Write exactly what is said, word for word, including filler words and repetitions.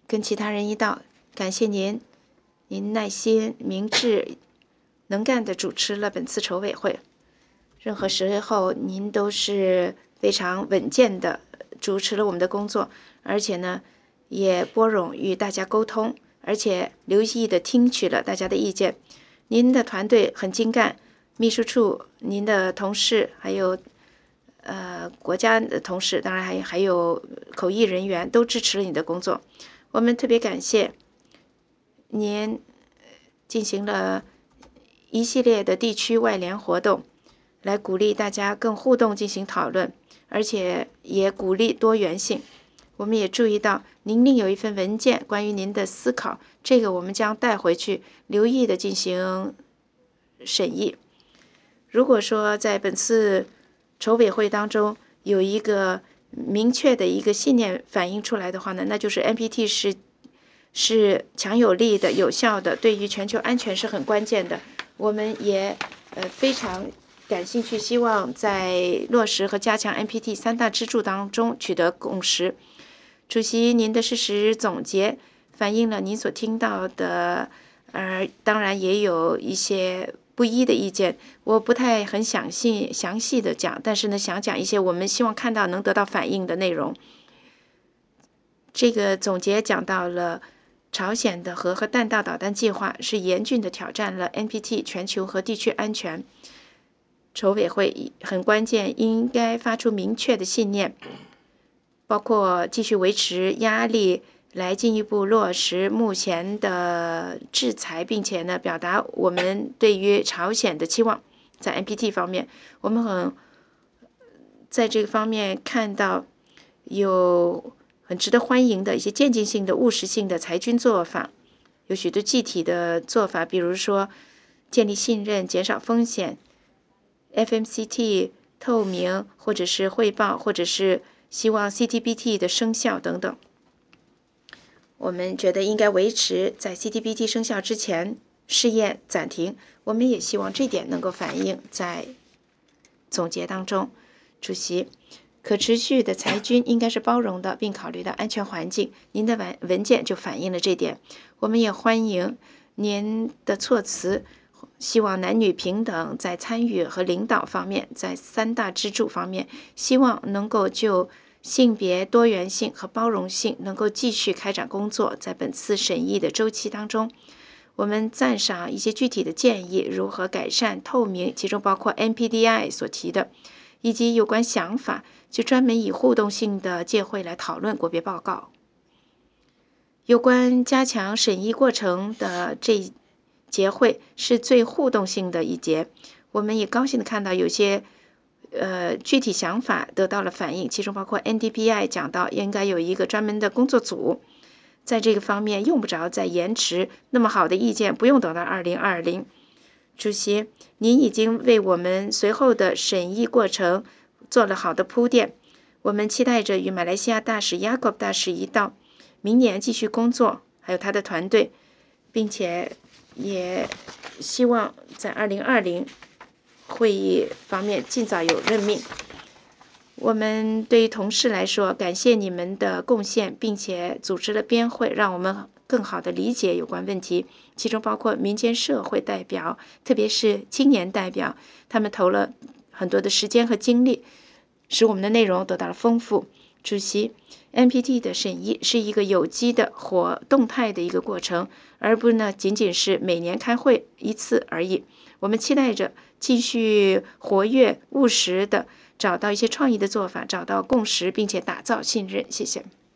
跟其他人一道，感谢您，您耐心、明智、能干地主持了本次筹委会。任何时候，您都是非常稳健地主持了我们的工作，而且呢，也拨冗与大家沟通，而且留意地听取了大家的意见。您的团队很精干，秘书处、您的同事，还有呃国家的同事，当然还还有口译人员，都支持了你的工作。我们特别感谢您进行了一系列的地区外联活动，来鼓励大家更互动进行讨论，而且也鼓励多元性。我们也注意到您另有一份文件关于您的思考，这个我们将带回去留意的进行审议。如果说在本次筹委会当中有一个明确的一个信念反映出来的话呢，那就是 N P T 是是强有力的、有效的，对于全球安全是很关键的。我们也呃非常感兴趣，希望在落实和加强 N P T 三大支柱当中取得共识。主席，您的事实总结反映了您所听到的，而、呃、当然也有一些不一的意见。我不太很详细详细的讲，但是呢，想讲一些我们希望看到能得到反映的内容。这个总结讲到了朝鲜的核和弹道导弹计划是严峻的挑战了 N P T 全球和地区安全。筹委会很关键，应该发出明确的信念，包括继续维持压力，来进一步落实目前的制裁，并且呢，表达我们对于朝鲜的期望。在 N P T 方面，我们很在这个方面看到有很值得欢迎的一些渐进性的、务实性的裁军做法，有许多具体的做法，比如说建立信任、减少风险、F M C T 透明，或者是汇报，或者是希望 C T B T 的生效等等。我们觉得应该维持在 C T B T 生效之前试验暂停。我们也希望这点能够反映在总结当中。主席，可持续的裁军应该是包容的，并考虑到安全环境。您的文文件就反映了这点。我们也欢迎您的措辞，希望男女平等在参与和领导方面，在三大支柱方面，希望能够就性别多元性和包容性能够继续开展工作。在本次审议的周期当中，我们赞赏一些具体的建议，如何改善透明，其中包括 N P D I 所提的，以及有关想法，就专门以互动性的届会来讨论国别报告。有关加强审议过程的这节会是最互动性的一节，我们也高兴的看到有些呃具体想法得到了反映，其中包括 N D P I 讲到应该有一个专门的工作组，在这个方面用不着再延迟，那么好的意见不用等到二零二零。主席，您已经为我们随后的审议过程做了好的铺垫，我们期待着与马来西亚大使 Yaakob 大使一道明年继续工作，还有他的团队，并且也希望在二零二零会议方面尽早有任命。我们对于同事来说，感谢你们的贡献，并且组织了编会，让我们更好地理解有关问题，其中包括民间社会代表，特别是青年代表，他们投了很多的时间和精力，使我们的内容得到了丰富。主席， N P T 的审议是一个有机的、活动态的一个过程，而不呢仅仅是每年开会一次而已。我们期待着继续活跃、务实的找到一些创意的做法，找到共识，并且打造信任。谢谢。